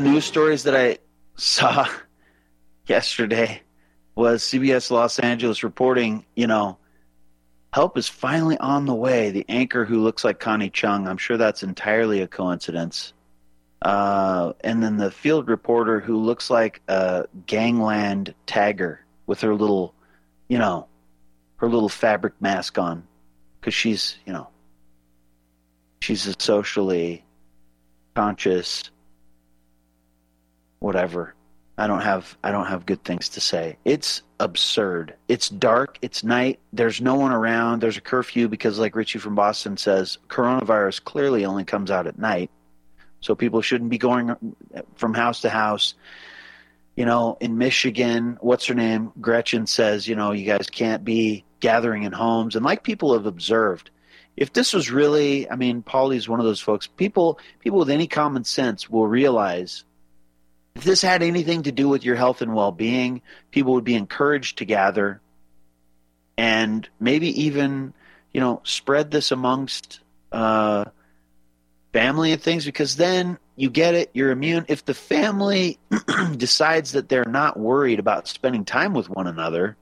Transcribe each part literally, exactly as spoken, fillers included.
news stories that I saw yesterday was C B S Los Angeles reporting, you know, help is finally on the way. The anchor who looks like Connie Chung, I'm sure that's entirely a coincidence. Uh, and then the field reporter who looks like a gangland tagger with her little, you know, her little fabric mask on, because she's, you know, she's a socially conscious, whatever. I don't have I don't have good things to say. It's absurd. It's dark. It's night. There's no one around. There's a curfew because, like Richie from Boston says, coronavirus clearly only comes out at night. So people shouldn't be going from house to house. You know, in Michigan, what's her name? Gretchen says, you know, you guys can't be gathering in homes. And like people have observed, if this was really, I mean, Paulie's one of those folks, people people with any common sense will realize if this had anything to do with your health and well-being, people would be encouraged to gather and maybe even, you know, spread this amongst uh, family and things, because then you get it, you're immune. If the family decides that they're not worried about spending time with one another,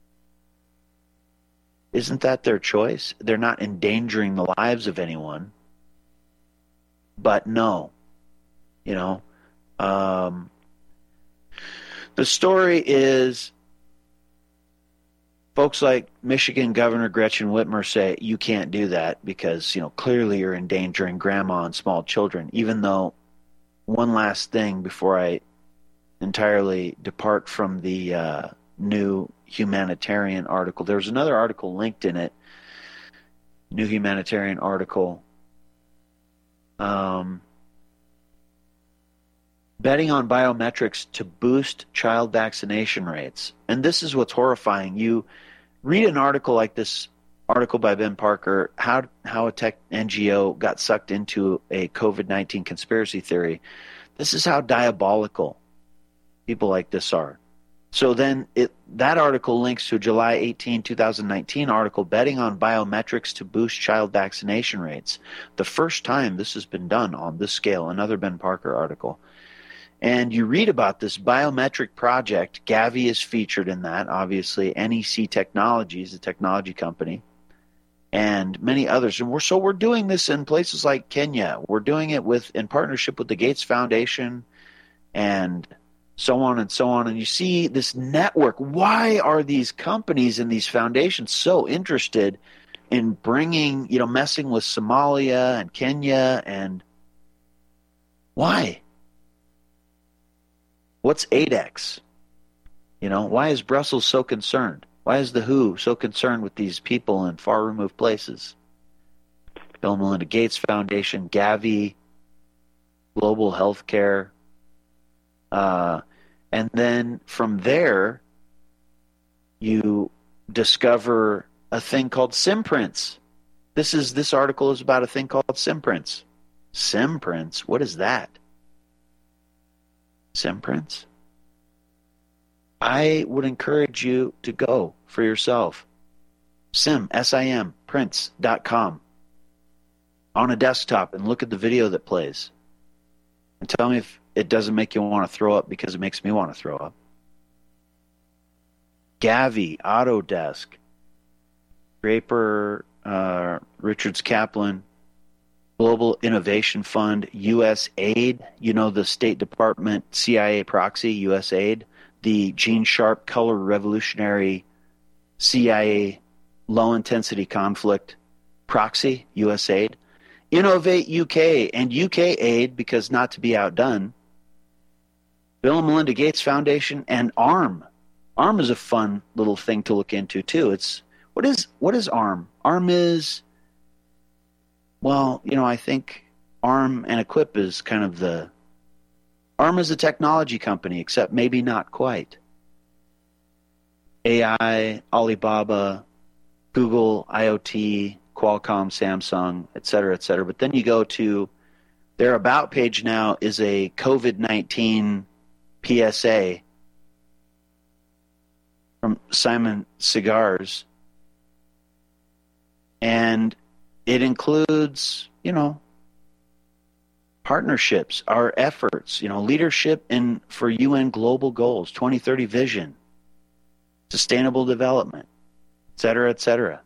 isn't that their choice? They're not endangering the lives of anyone. But no, you know, um, the story is folks like Michigan Governor Gretchen Whitmer say you can't do that because, you know, clearly you're endangering grandma and small children, even though one last thing before I entirely depart from the uh, New Humanitarian article. There's another article linked in it, New Humanitarian article. Um, betting on biometrics to boost child vaccination rates. And this is what's horrifying. You read an article like this article by Ben Parker, how how a tech N G O got sucked into a COVID nineteen conspiracy theory. This is how diabolical people like this are. So then it, that article links to a July eighteenth, twenty nineteen article, betting on biometrics to boost child vaccination rates. The first time this has been done on this scale, another Ben Parker article. And you read about this biometric project. Gavi is featured in that, obviously. N E C Technologies, a technology company, and many others. And we're so we're doing this in places like Kenya. We're doing it with in partnership with the Gates Foundation and so on and so on. And you see this network. Why are these companies and these foundations so interested in bringing, you know, messing with Somalia and Kenya? And why? What's A D E X? You know, why is Brussels so concerned? Why is the W H O so concerned with these people in far removed places? Bill and Melinda Gates Foundation, Gavi, Global Healthcare. Uh, and then from there, you discover a thing called Simprints. This is this article is about a thing called Simprints. Simprints? What is that? Simprints? I would encourage you to go for yourself. Sim, S I M, prints dot com. On a desktop and look at the video that plays. And tell me if it doesn't make you want to throw up, because it makes me want to throw up. Gavi, Autodesk, Draper, uh, Richards Kaplan, Global Innovation Fund, U S aid, you know, the State Department C I A proxy, U S aid, the Gene Sharp Color Revolutionary C I A Low Intensity Conflict proxy, U S aid, Innovate U K and U K aid, because not to be outdone, Bill and Melinda Gates Foundation, and ARM. ARM is a fun little thing to look into too. It's what is what is ARM? ARM is, well, you know, I think ARM and Equip is kind of the, ARM is a technology company, except maybe not quite. A I, Alibaba, Google, IoT, Qualcomm, Samsung, et cetera, et cetera. But then you go to their About page now is a COVID nineteen P S A from Simon Cigars. And it includes, you know, partnerships, our efforts, you know, leadership in for U N global goals, twenty thirty vision, sustainable development, et cetera, et cetera.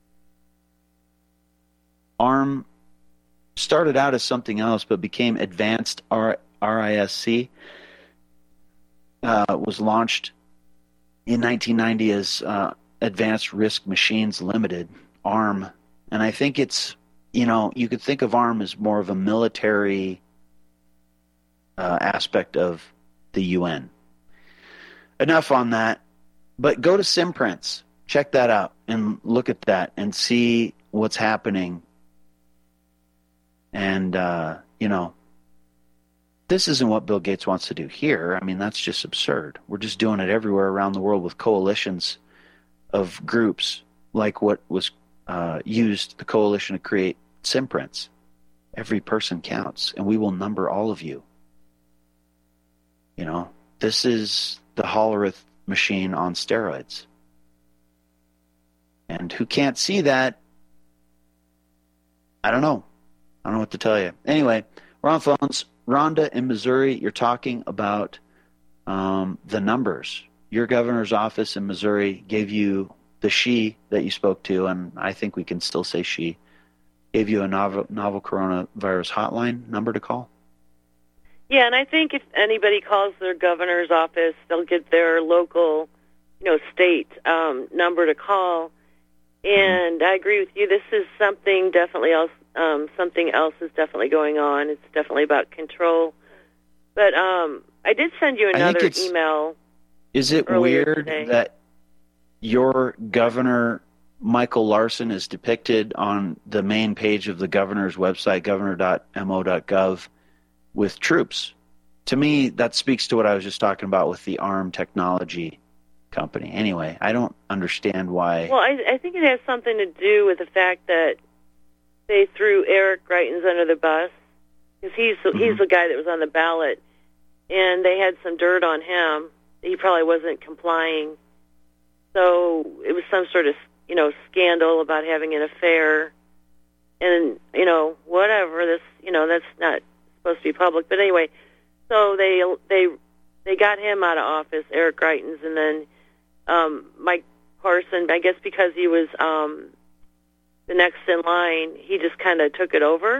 ARM started out as something else, but became Advanced R- RISC, uh, was launched in nineteen ninety as uh, Advanced Risk Machines Limited, ARM. And I think it's, you know, you could think of ARM as more of a military uh, aspect of the U N. Enough on that, but go to Simprints, check that out, and look at that and see what's happening. And, uh, you know, this isn't what Bill Gates wants to do here. I mean, that's just absurd. We're just doing it everywhere around the world with coalitions of groups like what was uh, used, the coalition to create Simprints. Every person counts, and we will number all of you. You know, this is the Hollerith machine on steroids. And who can't see that, I don't know. I don't know what to tell you. Anyway, we're on phones. Rhonda in Missouri, you're talking about um, the numbers. Your governor's office in Missouri gave you the she that you spoke to, and I think we can still say she, gave you a novel, novel coronavirus hotline number to call? Yeah, and I think if anybody calls their governor's office, they'll get their local, you know, state um, number to call. And mm-hmm. I agree with you. This is something definitely else. Um, something else is definitely going on. It's definitely about control. But um, I did send you another email. Is it weird today. that your governor, Michael Larson, is depicted on the main page of the governor's website, governor dot m o dot gov, with troops? To me, that speaks to what I was just talking about with the ARM technology company. Anyway, I don't understand why. Well, I, I think it has something to do with the fact that they threw Eric Greitens under the bus, because he's mm-hmm. he's the guy that was on the ballot, and they had some dirt on him. He probably wasn't complying, so it was some sort of, you know, scandal about having an affair, and, you know, whatever. This, you know, that's not supposed to be public, but anyway, so they they they got him out of office, Eric Greitens, and then um, Mike Parson, I guess because he was um, the next in line, he just kind of took it over.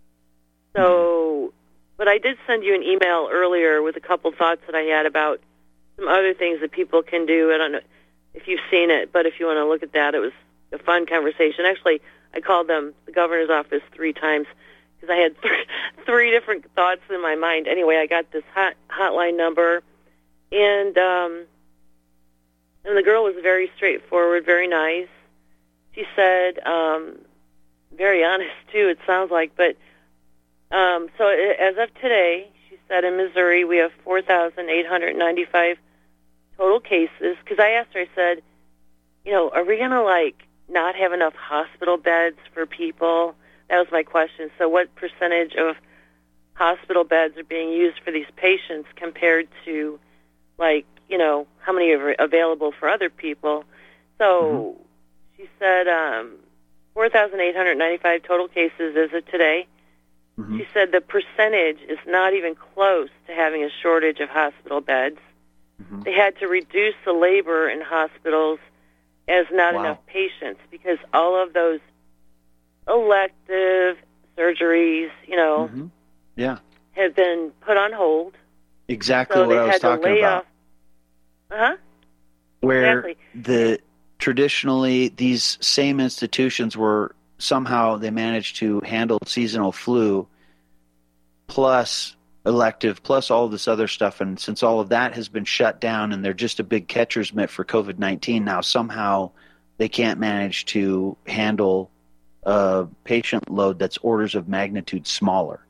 So, but I did send you an email earlier with a couple thoughts that I had about some other things that people can do. I don't know if you've seen it, but if you want to look at that, it was a fun conversation. Actually, I called them, the governor's office, three times because I had th- three different thoughts in my mind. Anyway, I got this hot hotline number, and um, and the girl was very straightforward, very nice. She said, um, very honest, too, it sounds like. But um, so as of today, she said in Missouri, we have four thousand eight hundred ninety-five total cases. Because I asked her, I said, you know, are we going to, like, not have enough hospital beds for people? That was my question. So what percentage of hospital beds are being used for these patients compared to, like, you know, how many are available for other people? So... Mm-hmm. She said um, four thousand eight hundred ninety-five total cases as of today. Mm-hmm. She said the percentage is not even close to having a shortage of hospital beds. Mm-hmm. They had to reduce the labor in hospitals as not wow. enough patients because all of those elective surgeries, you know, mm-hmm. yeah, have been put on hold. Exactly so what I was talking about. Uh-huh. Where exactly. the... Traditionally, these same institutions were somehow they managed to handle seasonal flu plus elective plus all this other stuff. And since all of that has been shut down and they're just a big catcher's mitt for COVID nineteen, now somehow they can't manage to handle a patient load that's orders of magnitude smaller.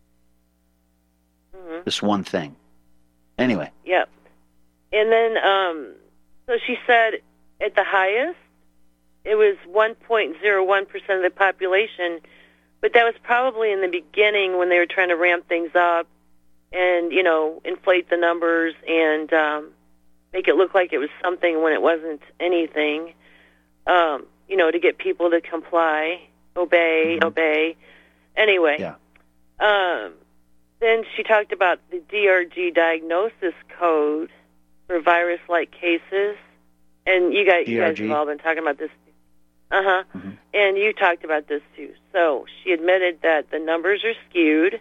Mm-hmm. This one thing. Anyway. Yep. And then, um, so she said, at the highest, it was one point zero one percent of the population, but that was probably in the beginning when they were trying to ramp things up and, you know, inflate the numbers and um, make it look like it was something when it wasn't anything, um, you know, to get people to comply, obey, mm-hmm. obey. Anyway, yeah. um, then she talked about the D R G diagnosis code for virus-like cases, and you guys, you guys have all been talking about this. Uh huh. Mm-hmm. And you talked about this too. So she admitted that the numbers are skewed,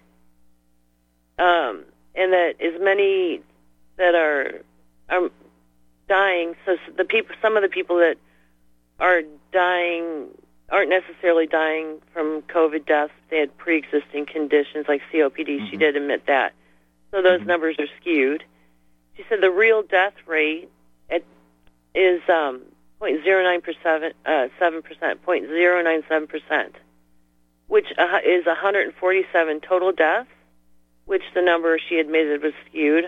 um, and that as many that are are dying. So the people, some of the people that are dying aren't necessarily dying from COVID deaths. They had pre-existing conditions like C O P D. Mm-hmm. She did admit that. So those mm-hmm. numbers are skewed. She said the real death rate at, is um, zero point zero nine percent, uh, seven percent, zero point zero nine seven percent, which uh, is one hundred forty-seven total deaths, which the number she admitted was skewed.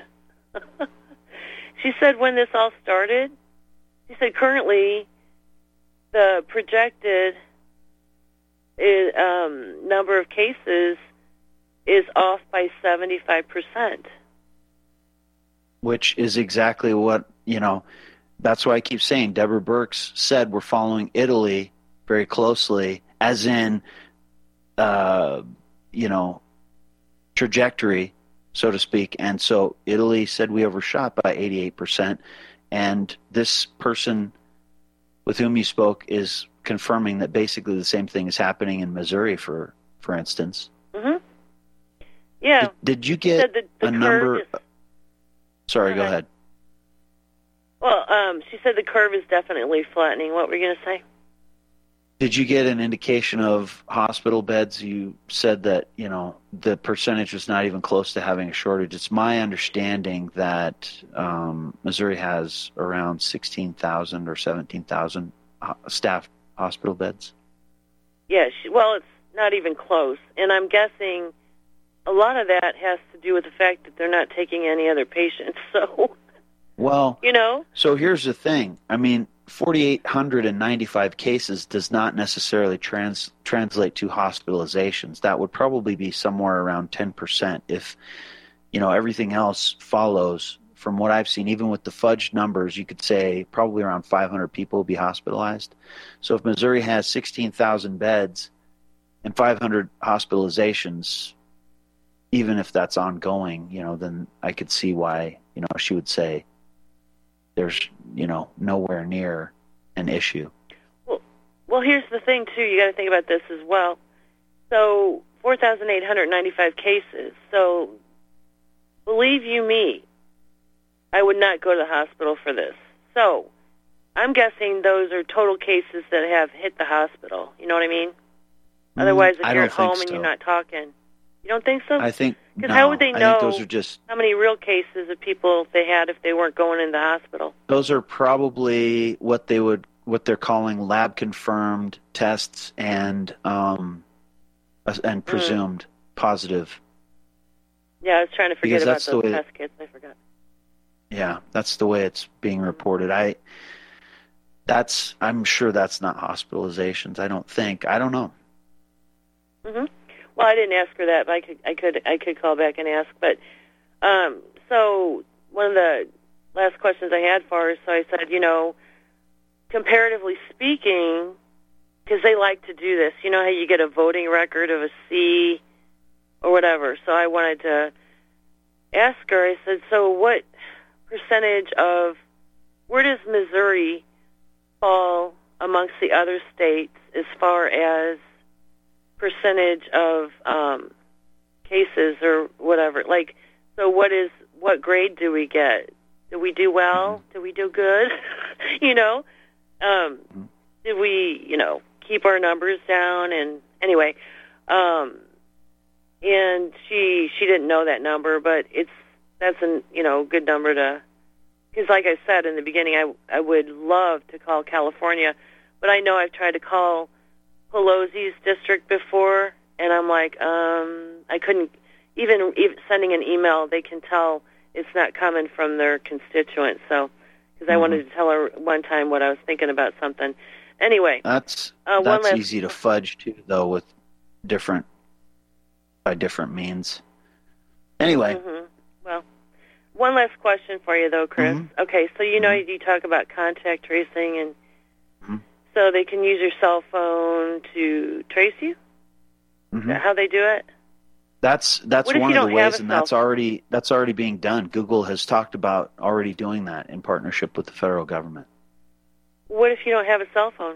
She said when this all started, she said currently the projected is, um, number of cases is off by seventy-five percent. Which is exactly what, you know, that's why I keep saying Deborah Birx said we're following Italy very closely, as in, uh, you know, trajectory, so to speak. And so Italy said we overshot by eighty-eight percent. And this person with whom you spoke is confirming that basically the same thing is happening in Missouri, for for instance. Mm-hmm. Yeah. Did, did you get the, the a number? Is, Sorry, go ahead. ahead. Well, um, she said the curve is definitely flattening. What were you going to say? Did you get an indication of hospital beds? You said that, you know, the percentage was not even close to having a shortage. It's my understanding that um, Missouri has around sixteen thousand or seventeen thousand staffed hospital beds. Yeah, she, well, it's not even close. And I'm guessing a lot of that has to do with the fact that they're not taking any other patients. So, well, you know. So here's the thing. I mean, four thousand eight hundred ninety-five cases does not necessarily trans, translate to hospitalizations. That would probably be somewhere around ten percent if, you know, everything else follows. From what I've seen, even with the fudged numbers, you could say probably around five hundred people will be hospitalized. So if Missouri has sixteen thousand beds and five hundred hospitalizations, even if that's ongoing, you know, then I could see why, you know, she would say there's, you know, nowhere near an issue. Well, well, here's the thing, too. You got to think about this as well. So four thousand eight hundred ninety-five cases. So believe you me, I would not go to the hospital for this. So I'm guessing those are total cases that have hit the hospital. You know what I mean? Mm, Otherwise, if you're at home so. and you're not talking. You don't think so? I think Because no, how would they know I think those are just, how many real cases of people they had if they weren't going into the hospital? Those are probably what they would, what they're calling lab confirmed tests and um, and presumed mm. positive. Yeah, I was trying to forget because about those test kits. I forgot. Yeah, that's the way it's being reported. I that's I'm sure that's not hospitalizations. I don't think. I don't know. Mhm. Well, I didn't ask her that, but I could, I could, I could call back and ask. But um, so one of the last questions I had for her, so I said, you know, comparatively speaking, because they like to do this. You know how you get a voting record of a C or whatever. So I wanted to ask her. I said, so what percentage of where does Missouri fall amongst the other states as far as percentage of um, cases or whatever? Like, so what is what grade do we get? Do we do well? Mm-hmm. Do we do good? you know, um, mm-hmm. did we, you know, keep our numbers down? And anyway, um, and she she didn't know that number, but it's that's a you know good number to, because like I said in the beginning, I I would love to call California, but I know I've tried to call Pelosi's district before, and I'm like, um, I couldn't, even, even sending an email, they can tell it's not coming from their constituents. So, because mm-hmm. I wanted to tell her one time what I was thinking about something. Anyway, that's uh, that's last, easy to fudge too, though, with different by different means. Anyway, mm-hmm. well, one last question for you, though, Chris. Mm-hmm. Okay, so you know mm-hmm. you talk about contact tracing and. So they can use your cell phone to trace you? Mm-hmm. Is that how they do it? That's that's What if one you of the don't have ways, a and cell that's phone? already that's already being done. Google has talked about already doing that in partnership with the federal government. What if you don't have a cell phone?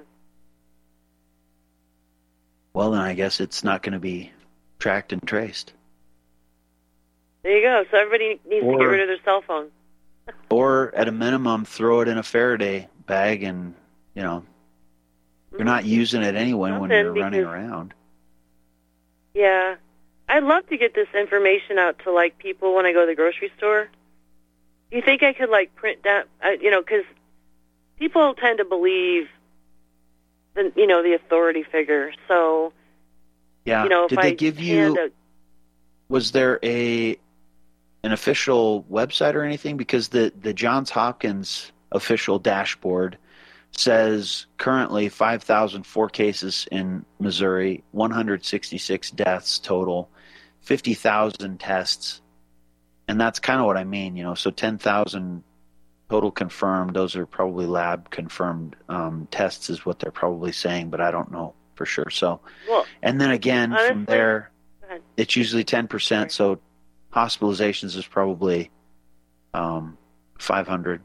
Well, then I guess it's not going to be tracked and traced. There you go. So everybody needs Or- to get rid of their cell phone. Or at a minimum, throw it in a Faraday bag, and you know you're not using it anyway when Something, you're running because- around. Yeah. I'd love to get this information out to, like, people when I go to the grocery store. Do you think I could, like, print that, uh, you know, because people tend to believe, the, you know, the authority figure. So, Yeah. you know, if Did I they give hand you? a, Was there a an official website or anything? Because the the Johns Hopkins official dashboard says currently five thousand four cases in Missouri, one hundred sixty-six deaths total, fifty thousand tests. And that's kind of what I mean, you know, so ten thousand total confirmed. Those are probably lab confirmed um, tests is what they're probably saying, but I don't know for sure. So, well, and then again, honestly, from there, go ahead. it's usually ten percent. So hospitalizations is probably um, five hundred.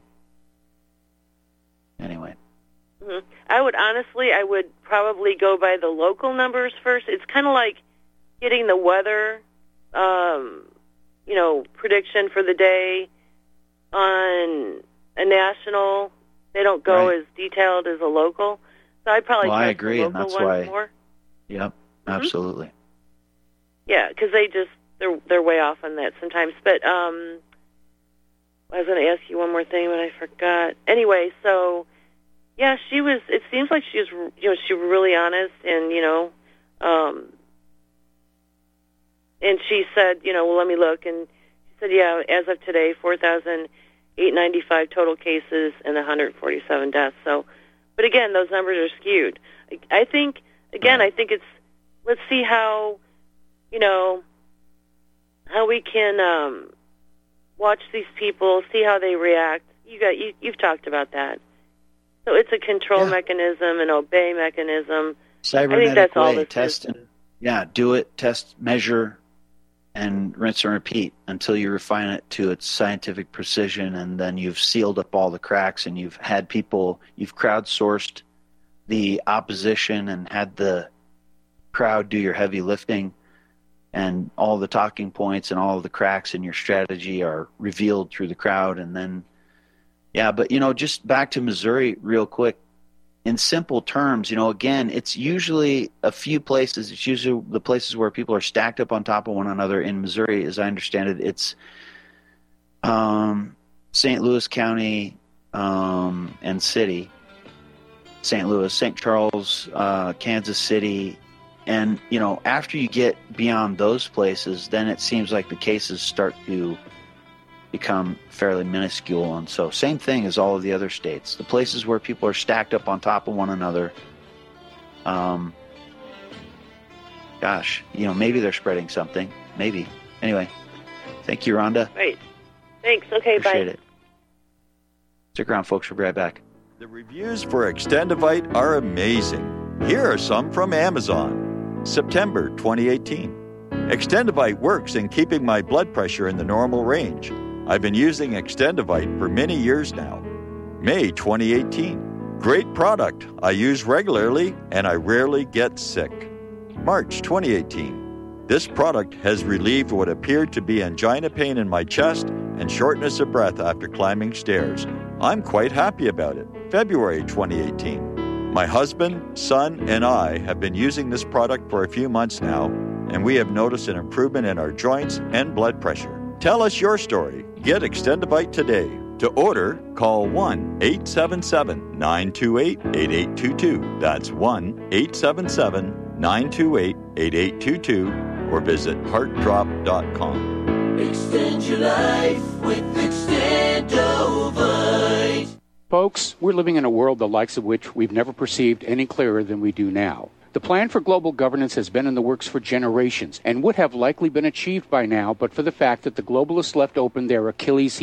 Anyway. Mhm. I would honestly, I would probably go by the local numbers first. It's kind of like getting the weather, um, you know, prediction for the day on a national. They don't go Right. as detailed as a local. So I'd probably Well, I trust agree, the and local that's ones why- more. Yep, absolutely. Yeah, because they just they're they're way off on that sometimes. But um, I was going to ask you one more thing, but I forgot. Anyway, so. Yeah, she was. It seems like she was, you know, she was really honest, and you know, um, and she said, you know, well, let me look, and she said, yeah, as of today, four thousand eight ninety-five total cases and one hundred forty-seven deaths. So, but again, those numbers are skewed. I, I think, again, I think it's. Let's see how, you know, how we can um, watch these people, see how they react. You got, you, you've talked about that. So it's a control Yeah. mechanism, an obey mechanism. Cybernetic I think that's all way, this test is. and yeah, do it, test, measure, and rinse and repeat until you refine it to its scientific precision, and then you've sealed up all the cracks, and you've had people, you've crowdsourced the opposition and had the crowd do your heavy lifting, and all the talking points and all of the cracks in your strategy are revealed through the crowd, and then yeah, but, you know, just back to Missouri real quick. In simple terms, you know, again, it's usually a few places. It's usually the places where people are stacked up on top of one another. In Missouri, as I understand it, it's um, Saint Louis County um, and City, Saint Louis, Saint Charles, uh, Kansas City. And, you know, after you get beyond those places, then it seems like the cases start to become fairly minuscule. And so same thing as all of the other states, the places where people are stacked up on top of one another, um gosh, you know, maybe they're spreading something, maybe. Anyway, thank you, Rhonda. Great. Thanks. Okay, Appreciate bye. it. Stick around, folks. We'll be right back. The reviews for Extendivite are amazing. Here are some from Amazon. September twenty eighteen. Extendivite works in keeping my blood pressure in the normal range. I've been using Extendivite for many years now. May twenty eighteen. Great product. I use regularly and I rarely get sick. March twenty eighteen. This product has relieved what appeared to be angina pain in my chest and shortness of breath after climbing stairs. I'm quite happy about it. February twenty eighteen. My husband, son, and I have been using this product for a few months now, and we have noticed an improvement in our joints and blood pressure. Tell us your story. Get Extendivite today. To order, call one eight seven seven, nine two eight, eight eight two two. That's one eight seven seven, nine two eight, eight eight two two, or visit heart drop dot com. Extend your life with Extendovite. Folks, we're living in a world the likes of which we've never perceived any clearer than we do now. The plan for global governance has been in the works for generations and would have likely been achieved by now but for the fact that the globalists left open their Achilles heel,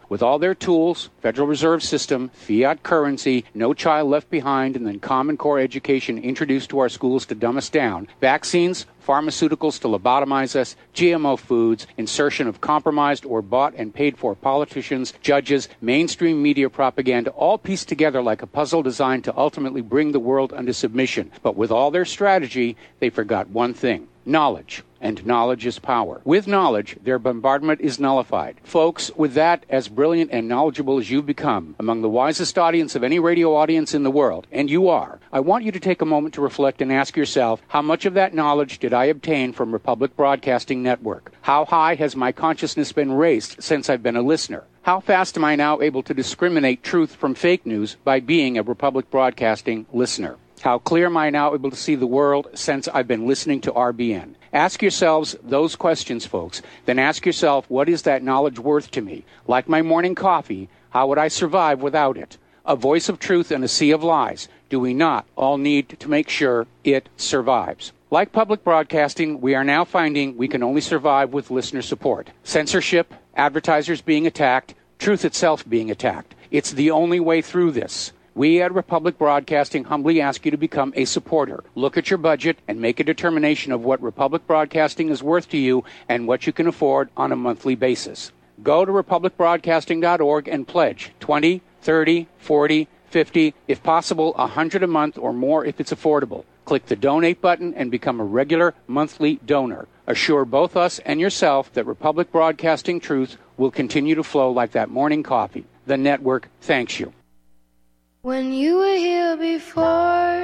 With all their tools, Federal Reserve System, fiat currency, no child left behind, and then Common Core education introduced to our schools to dumb us down, vaccines, pharmaceuticals to lobotomize us, G M O foods, insertion of compromised or bought and paid for politicians, judges, mainstream media propaganda, all pieced together like a puzzle designed to ultimately bring the world under submission. But with all their strategy, they forgot one thing: knowledge. And knowledge is power. With knowledge, their bombardment is nullified. Folks, with that, as brilliant and knowledgeable as you've become, among the wisest audience of any radio audience in the world, and you are, I want you to take a moment to reflect and ask yourself, how much of that knowledge did I obtain from Republic Broadcasting Network? How high has my consciousness been raised since I've been a listener? How fast am I now able to discriminate truth from fake news by being a Republic Broadcasting listener? How clear am I now able to see the world since I've been listening to R B N? Ask yourselves those questions, folks. Then ask yourself, what is that knowledge worth to me? Like my morning coffee, how would I survive without it? A voice of truth in a sea of lies. Do we not all need to make sure it survives? Like public broadcasting, we are now finding we can only survive with listener support. Censorship, advertisers being attacked, truth itself being attacked. It's the only way through this. We at Republic Broadcasting humbly ask you to become a supporter. Look at your budget and make a determination of what Republic Broadcasting is worth to you and what you can afford on a monthly basis. Go to republic broadcasting dot org and pledge twenty, thirty, forty, fifty, if possible, one hundred a month or more if it's affordable. Click the donate button and become a regular monthly donor. Assure both us and yourself that Republic Broadcasting truth will continue to flow like that morning coffee. The network thanks you. When you were here before,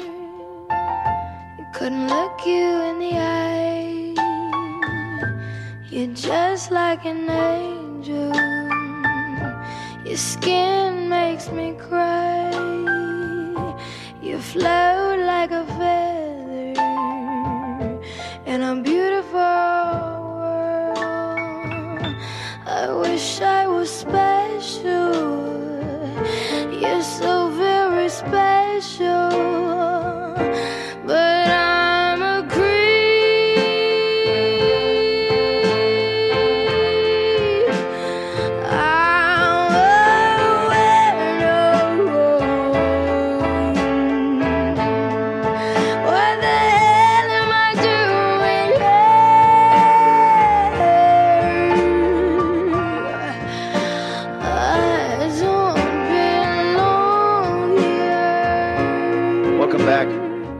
you couldn't look you in the eye. You're just like an angel. Your skin makes me cry. You float like a feather in a beautiful world. I wish I was special. You're so very special, but I'm a creep. I'm a weirdo. What the hell am I doing here? I don't Welcome back.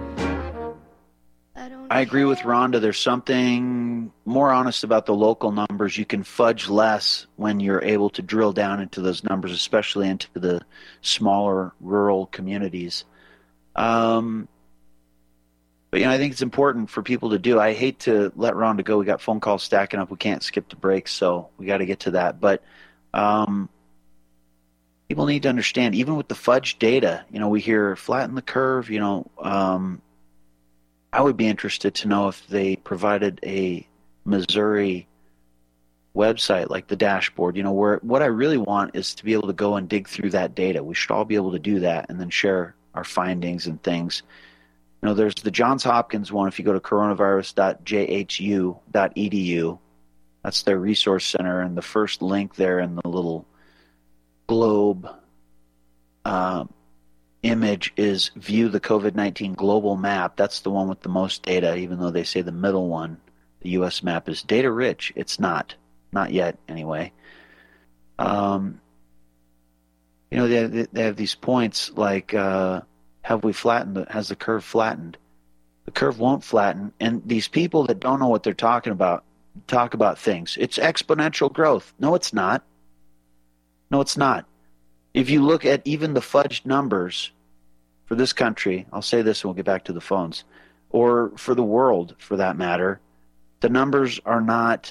I agree with Rhonda. There's something more honest about the local numbers. You can fudge less when you're able to drill down into those numbers, especially into the smaller rural communities. Um, but, you know, I think it's important for people to do. I hate to let Rhonda go. We got phone calls stacking up. We can't skip the breaks, so we got to get to that. But um, people need to understand, even with the fudge data, you know, we hear flatten the curve, you know, um, I would be interested to know if they provided a Missouri website like the dashboard, you know, where what I really want is to be able to go and dig through that data. We should all be able to do that and then share our findings and things. You know, there's the Johns Hopkins one. If you go to coronavirus dot j h u dot e d u, that's their resource center, and the first link there in the little globe uh, image is view the COVID nineteen global map. That's the one with the most data, even though they say the middle one, the U S map, is data rich. It's not. Not yet, anyway. Um, you know, they, they have these points like, uh, have we flattened? The, has the curve flattened? The curve won't flatten. And these people that don't know what they're talking about talk about things. It's exponential growth. No, it's not. No, it's not. If you look at even the fudged numbers for this country, I'll say this and we'll get back to the phones, or for the world for that matter, the numbers are not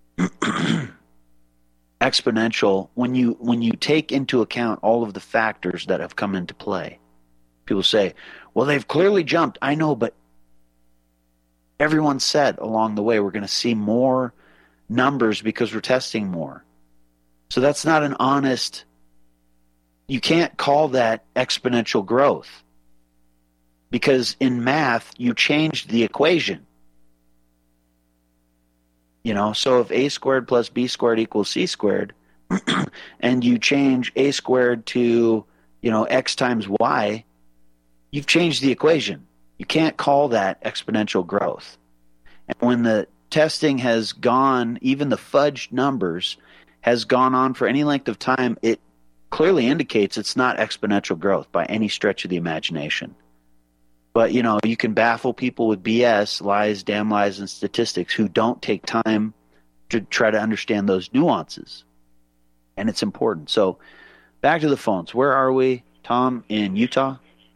exponential when you when you take into account all of the factors that have come into play. People say, well, they've clearly jumped. I know, but everyone said along the way we're going to see more numbers because we're testing more. So that's not an honest, you can't call that exponential growth, because in math you changed the equation. You know, so if a squared plus b squared equals c squared, and you change a squared to, you know, x times y, you've changed the equation. You can't call that exponential growth. And when the testing has gone, even the fudged numbers has gone on for any length of time, it clearly indicates it's not exponential growth by any stretch of the imagination. But, you know, you can baffle people with B S, lies, damn lies, and statistics who don't take time to try to understand those nuances. And it's important. So back to the phones. Where are we, Tom, in Utah?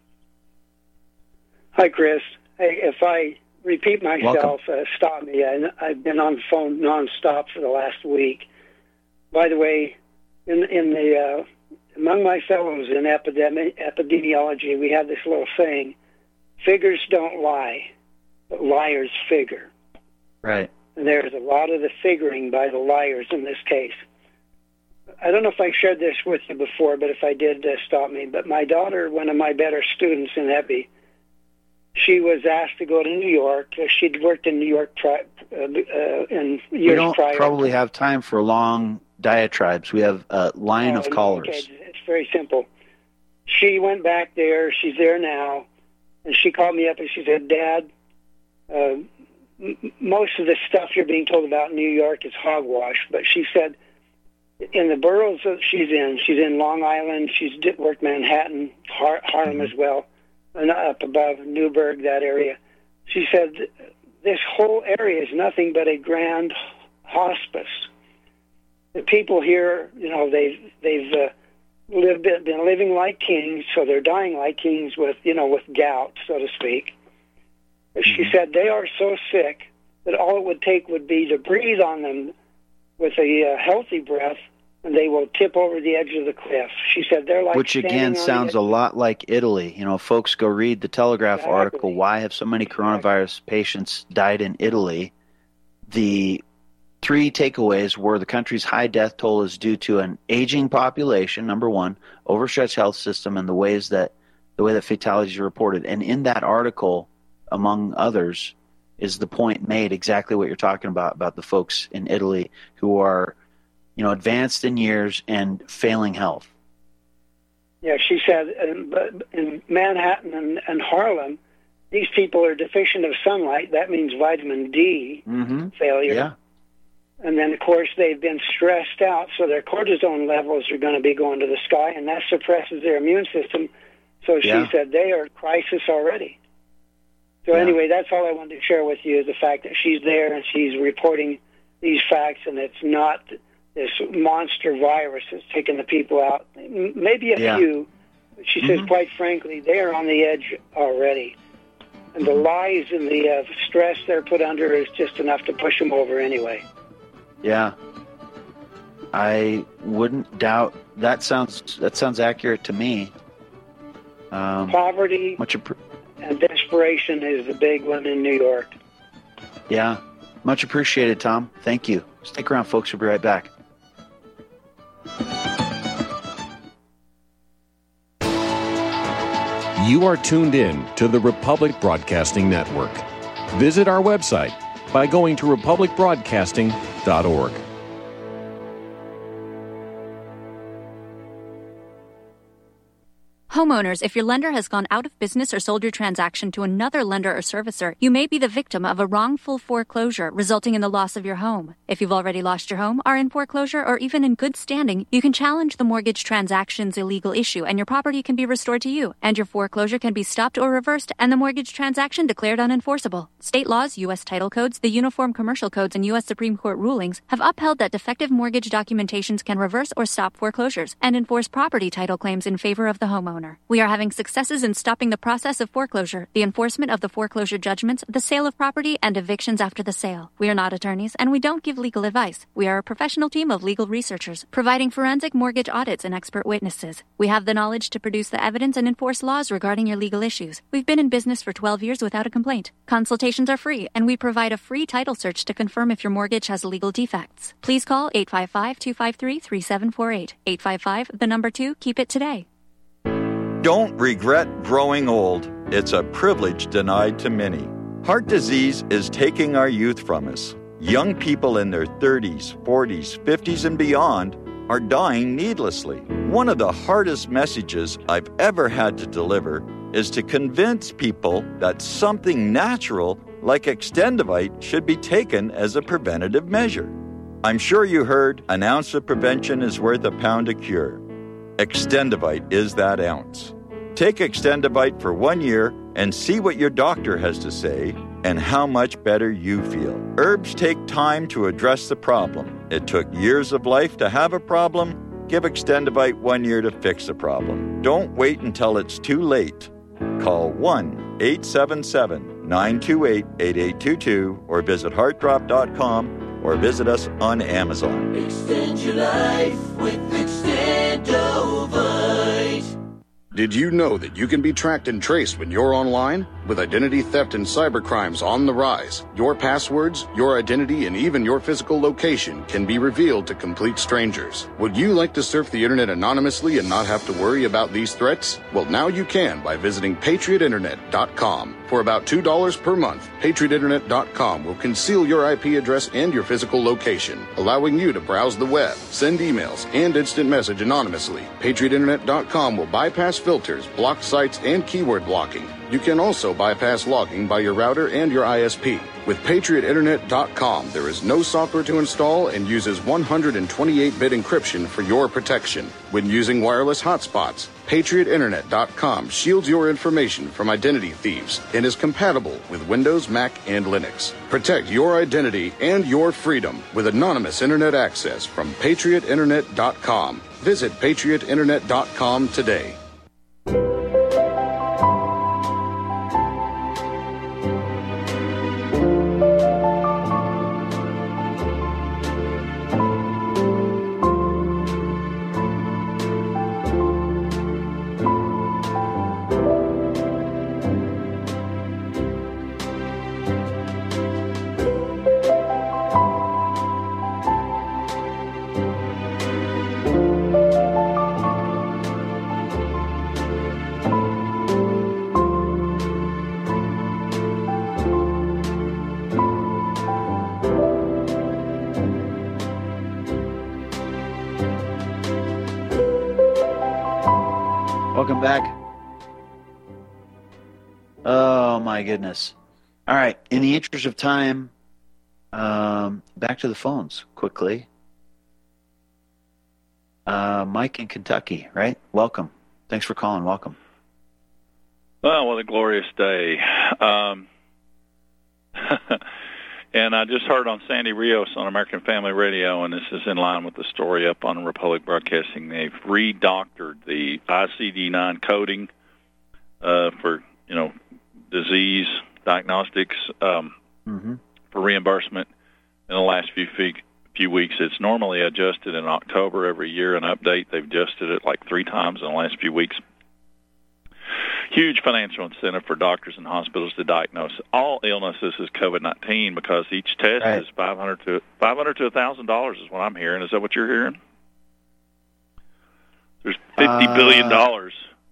Hi, Chris. Hey, if I repeat myself, uh, stop me. I, I've been on the phone nonstop for the last week. By the way, in, in the uh, among my fellows in epidemi- epidemiology, we have this little saying, figures don't lie, but liars figure. Right. And there's a lot of the figuring by the liars in this case. I don't know if I shared this with you before, but if I did, uh, stop me. But my daughter, one of my better students in Epi, she was asked to go to New York. Uh, she'd worked in New York pri- uh, uh, in years we don't prior. probably have time for long diatribes. We have a line oh, of callers. Okay. It's very simple. She went back there. She's there now. And she called me up and she said, Dad, uh, m- most of the stuff you're being told about in New York is hogwash. But she said, in the boroughs that she's in, she's in Long Island, she's worked Manhattan, Har- Harlem mm-hmm. as well, and up above Newburgh, that area. She said, this whole area is nothing but a grand hospice. The people here, you know, they've, they've uh, lived, been living like kings, so they're dying like kings with, you know, with gout, so to speak. Mm-hmm. She said they are so sick that all it would take would be to breathe on them with a uh, healthy breath, and they will tip over the edge of the cliff. She said they're like Which again sounds a lot like Italy. You know, folks, go read the Telegraph exactly. article, Why Have So Many Coronavirus exactly. Patients Died in Italy? The three takeaways were the country's high death toll is due to an aging population, number one, overstretched health system, and the ways that the way that fatalities are reported. And in that article, among others, is the point made exactly what you're talking about, about the folks in Italy who are, you know, advanced in years and failing health. Yeah, she said in, in Manhattan and, and Harlem, these people are deficient of sunlight. That means vitamin D mm-hmm. failure. Yeah. And then, of course, they've been stressed out, so their cortisone levels are going to be going to the sky, and that suppresses their immune system. So she yeah. said they are in crisis already. So yeah. anyway, that's all I wanted to share with you, is the fact that she's there and she's reporting these facts, and it's not this monster virus that's taking the people out. Maybe a yeah. few. But she mm-hmm. says, quite frankly, they are on the edge already. And the lies and the uh, stress they're put under is just enough to push them over anyway. Yeah. I wouldn't doubt that. Sounds that sounds accurate to me. Um, Poverty much appre- and desperation is the big one in New York. Yeah. Much appreciated, Tom. Thank you. Stick around, folks. We'll be right back. You are tuned in to the Republic Broadcasting Network. Visit our website by going to republic broadcasting dot org. Homeowners, if your lender has gone out of business or sold your transaction to another lender or servicer, you may be the victim of a wrongful foreclosure resulting in the loss of your home. If you've already lost your home, are in foreclosure, or even in good standing, you can challenge the mortgage transaction's illegal issue and your property can be restored to you, and your foreclosure can be stopped or reversed and the mortgage transaction declared unenforceable. State laws, U S title codes, the Uniform Commercial Codes, and U S Supreme Court rulings have upheld that defective mortgage documentations can reverse or stop foreclosures and enforce property title claims in favor of the homeowner. We are having successes in stopping the process of foreclosure, the enforcement of the foreclosure judgments, the sale of property, and evictions after the sale. We are not attorneys, and we don't give legal advice. We are a professional team of legal researchers, providing forensic mortgage audits and expert witnesses. We have the knowledge to produce the evidence and enforce laws regarding your legal issues. We've been in business for twelve years without a complaint. Consultations are free, and we provide a free title search to confirm if your mortgage has legal defects. Please call eight five five, two five three, three seven four eight. eight five five, the number two, keep it today. Don't regret growing old. It's a privilege denied to many. Heart disease is taking our youth from us. Young people in their thirties, forties, fifties, and beyond are dying needlessly. One of the hardest messages I've ever had to deliver is to convince people that something natural like Extendivite should be taken as a preventative measure. I'm sure you heard an ounce of prevention is worth a pound of cure. Extendivite is that ounce. Take Extendivite for one year and see what your doctor has to say and how much better you feel. Herbs take time to address the problem. It took years of life to have a problem. Give Extendivite one year to fix the problem. Don't wait until it's too late. Call one eight seven seven, nine two eight, eight eight two two or visit heart drop dot com or visit us on Amazon. Extend your life with Extendovite. Did you know that you can be tracked and traced when you're online? With identity theft and cybercrimes on the rise, your passwords, your identity, and even your physical location can be revealed to complete strangers. Would you like to surf the internet anonymously and not have to worry about these threats? Well, now you can by visiting patriot internet dot com. For about two dollars per month, patriot internet dot com will conceal your I P address and your physical location, allowing you to browse the web, send emails, and instant message anonymously. patriot internet dot com will bypass filters, block sites, and keyword blocking. You can also bypass logging by your router and your I S P. With patriot internet dot com, there is no software to install and uses one hundred twenty-eight bit encryption for your protection. When using wireless hotspots, patriot internet dot com shields your information from identity thieves and is compatible with Windows, Mac, and Linux. Protect your identity and your freedom with anonymous internet access from patriot internet dot com. Visit patriot internet dot com today. Welcome back. Oh, my goodness. All right. In the interest of time, um, back to the phones quickly. Uh, Mike in Kentucky, right? Welcome. Thanks for calling. Welcome. Well, what a glorious day. Um, and I just heard on Sandy Rios on American Family Radio, and this is in line with the story up on Republic Broadcasting. They've redoctored the I C D nine coding uh, for, you know, disease diagnostics um, mm-hmm. for reimbursement in the last few few, few weeks. It's normally adjusted in October every year, an update. They've adjusted it like three times in the last few weeks. Huge financial incentive for doctors and hospitals to diagnose all illnesses as COVID nineteen because each test right. is five hundred to five hundred to one thousand dollars is what I'm hearing. Is that what you're hearing? There's fifty uh, billion dollars.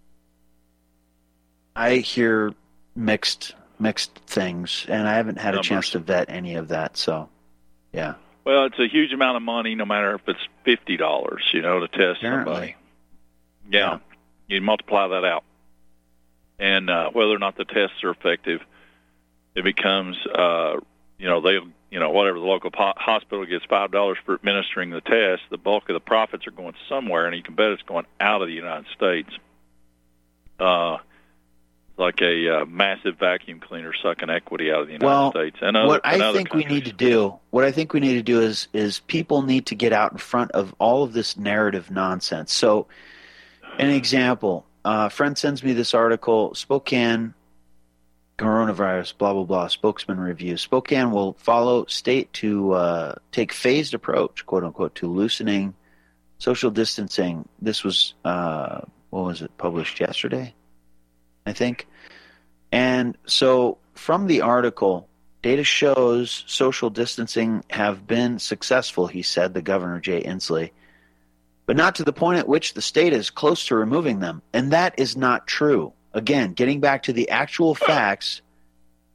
I hear mixed mixed things, and I haven't had Numbers. a chance to vet any of that. So, yeah. Well, it's a huge amount of money, no matter if it's fifty dollars, you know, to test Apparently. somebody. Yeah, yeah. You multiply that out. And uh, whether or not the tests are effective, it becomes, uh, you know, they, you know, whatever the local po- hospital gets five dollars for administering the test. The bulk of the profits are going somewhere, and you can bet it's going out of the United States. Uh, like a uh, massive vacuum cleaner sucking equity out of the United well, States. And other, what I and other think countries. we need to do, what I think we need to do is, is people need to get out in front of all of this narrative nonsense. So, an example. Uh, a friend sends me this article, Spokane coronavirus, blah, blah, blah, spokesman review. Spokane will follow state to uh, take phased approach, quote unquote, to loosening social distancing. This was, uh, what was it, published yesterday, I think. And so from the article, data shows social distancing have been successful, he said, the governor, Jay Inslee, but not to the point at which the state is close to removing them. And that is not true. Again, getting back to the actual facts,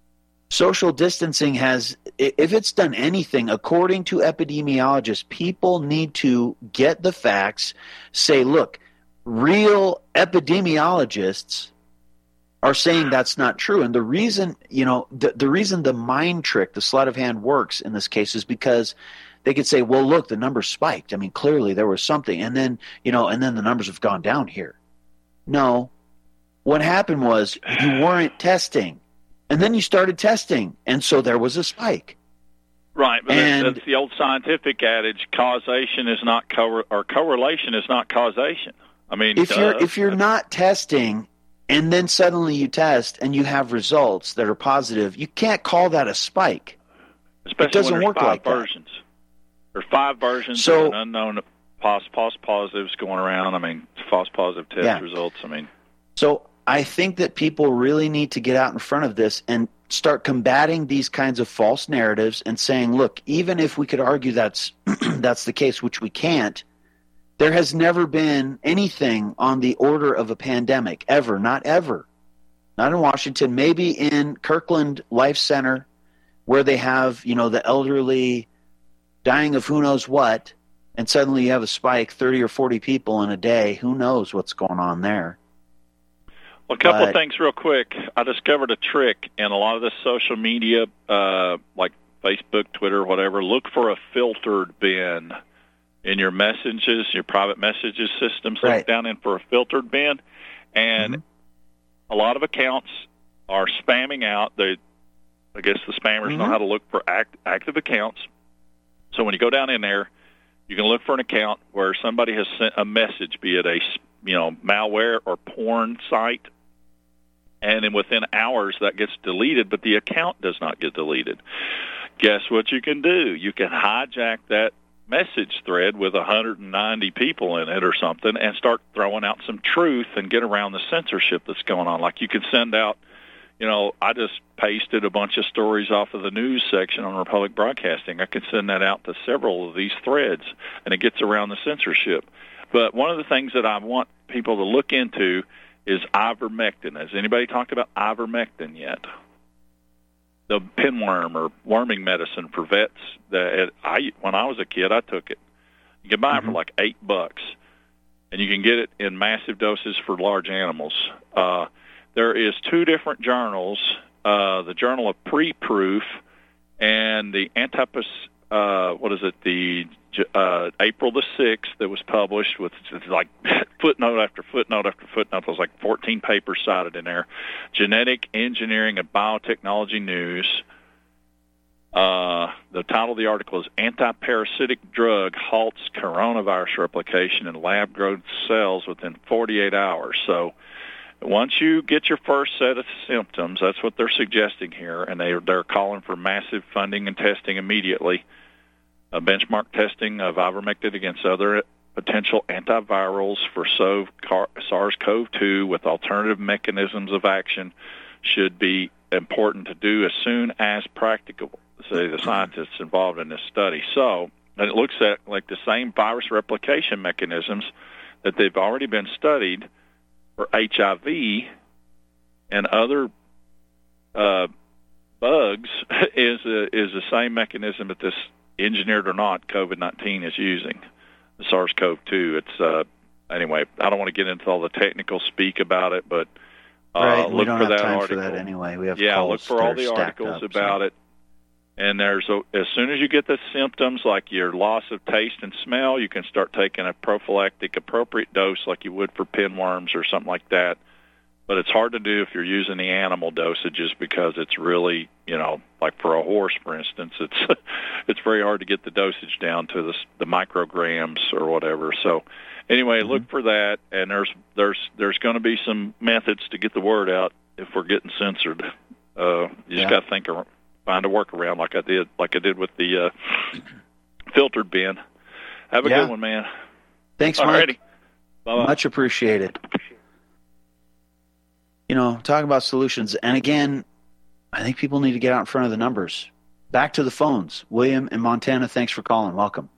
social distancing has, if it's done anything, according to epidemiologists, people need to get the facts, say, look, real epidemiologists are saying that's not true. And the reason, you know, the, the reason the mind trick, the sleight of hand works in this case is because they could say, well, look, the numbers spiked. I mean, clearly there was something. And then, you know, and then the numbers have gone down here. No. What happened was you weren't testing. And then you started testing. And so there was a spike. Right. But and, that's the old scientific adage, causation is not, co- or correlation is not causation. I mean, if duh. you're, if you're not testing and then suddenly you test and you have results that are positive, you can't call that a spike. Especially it doesn't when there's work five like versions. That. There's five versions so, of an unknown false, false positives going around. I mean, false positive test yeah. results. I mean, so I think that people really need to get out in front of this and start combating these kinds of false narratives and saying, look, even if we could argue that's that's the case, which we can't, there has never been anything on the order of a pandemic, ever, not ever. Not in Washington, maybe in Kirkland Life Center, where they have, you know, the elderly dying of who knows what, and suddenly you have a spike, thirty or forty people in a day. Who knows what's going on there? Well, a couple but, of things real quick. I discovered a trick in a lot of the social media, uh, like Facebook, Twitter, whatever. Look for a filtered bin in your messages, your private messages system. So right. down in for a filtered bin. And mm-hmm. a lot of accounts are spamming out. They, I guess the spammers mm-hmm. know how to look for act, active accounts. So when you go down in there, you can look for an account where somebody has sent a message, be it a you know malware or porn site, and then within hours that gets deleted, but the account does not get deleted. Guess what you can do? You can hijack that message thread with one hundred ninety people in it or something and start throwing out some truth and get around the censorship that's going on. Like you could send out, you know, I just pasted a bunch of stories off of the news section on Republic Broadcasting. I could send that out to several of these threads, and it gets around the censorship. But one of the things that I want people to look into is ivermectin. Has anybody talked about ivermectin yet? The pinworm or worming medicine for vets. That I, when I was a kid, I took it. You can buy mm-hmm. it for like eight bucks, and you can get it in massive doses for large animals. Uh, There is two different journals, uh, the Journal of Pre-Proof and the Antipus, uh, what is it, the uh, April the sixth that was published with like footnote after footnote after footnote. There was like fourteen papers cited in there. Genetic Engineering and Biotechnology News. Uh, the title of the article is Antiparasitic Drug Halts Coronavirus Replication in Lab-Grown Cells Within forty-eight hours. So once you get your first set of symptoms, that's what they're suggesting here, and they, they're calling for massive funding and testing immediately, uh, benchmark testing of ivermectin against other potential antivirals for SARS-C o V two with alternative mechanisms of action should be important to do as soon as practicable, say the scientists involved in this study. So, and it looks at like the same virus replication mechanisms that they've already been studied for H I V and other uh, bugs is a, is the same mechanism that this, engineered or not, COVID nineteen is using, the SARS-C o V two. It's uh, anyway, I don't want to get into all the technical speak about it, but uh, right. look we don't for have that time article. For that anyway. We have yeah, look for all the articles up, about so. it. And there's a, as soon as you get the symptoms like your loss of taste and smell, you can start taking a prophylactic appropriate dose like you would for pinworms or something like that. But it's hard to do if you're using the animal dosages because it's really, you know, like for a horse, for instance, it's it's very hard to get the dosage down to the, the micrograms or whatever. So anyway, mm-hmm. look for that, and there's there's there's going to be some methods to get the word out if we're getting censored. Uh, you just yeah. got to think of find a workaround like I did, like I did with the uh, filtered bin. Have a yeah. good one, man. Thanks, Alrighty. Mike. Bye-bye. Much appreciated. You know, talking about solutions, and again, I think people need to get out in front of the numbers. Back to the phones. William in Montana, thanks for calling. Welcome.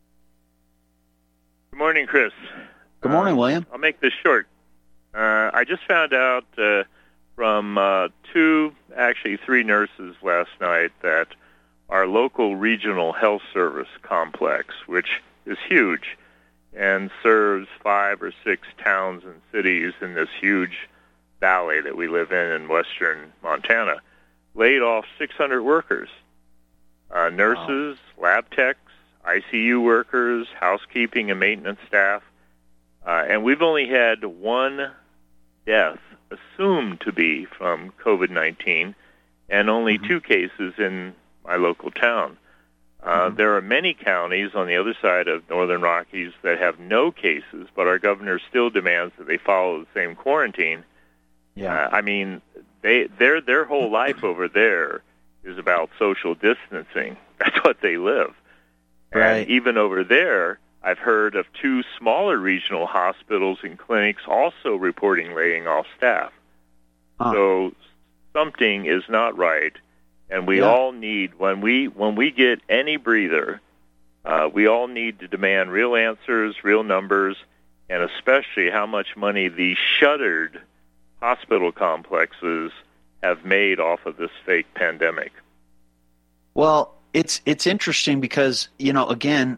Good morning, Chris. Good morning, uh, William. I'll make this short. Uh, I just found out uh, from uh, two, actually three nurses last night that our local regional health service complex, which is huge and serves five or six towns and cities in this huge valley that we live in in western Montana, laid off six hundred workers, uh, nurses, wow. lab techs, I C U workers, housekeeping and maintenance staff. Uh, and we've only had one death assumed to be from COVID nineteen and only mm-hmm. two cases in my local town. Uh, mm-hmm. There are many counties on the other side of Northern Rockies that have no cases, but our governor still demands that they follow the same quarantine. Yeah. Uh, I mean, they their their whole life over there is about social distancing. That's what they live. Right. And even over there, I've heard of two smaller regional hospitals and clinics also reporting laying off staff. Huh. So something is not right, and we yeah. all need, when we when we get any breather, uh, we all need to demand real answers, real numbers, and especially how much money the shuttered hospital complexes have made off of this fake pandemic. Well, it's it's interesting because, you know, again,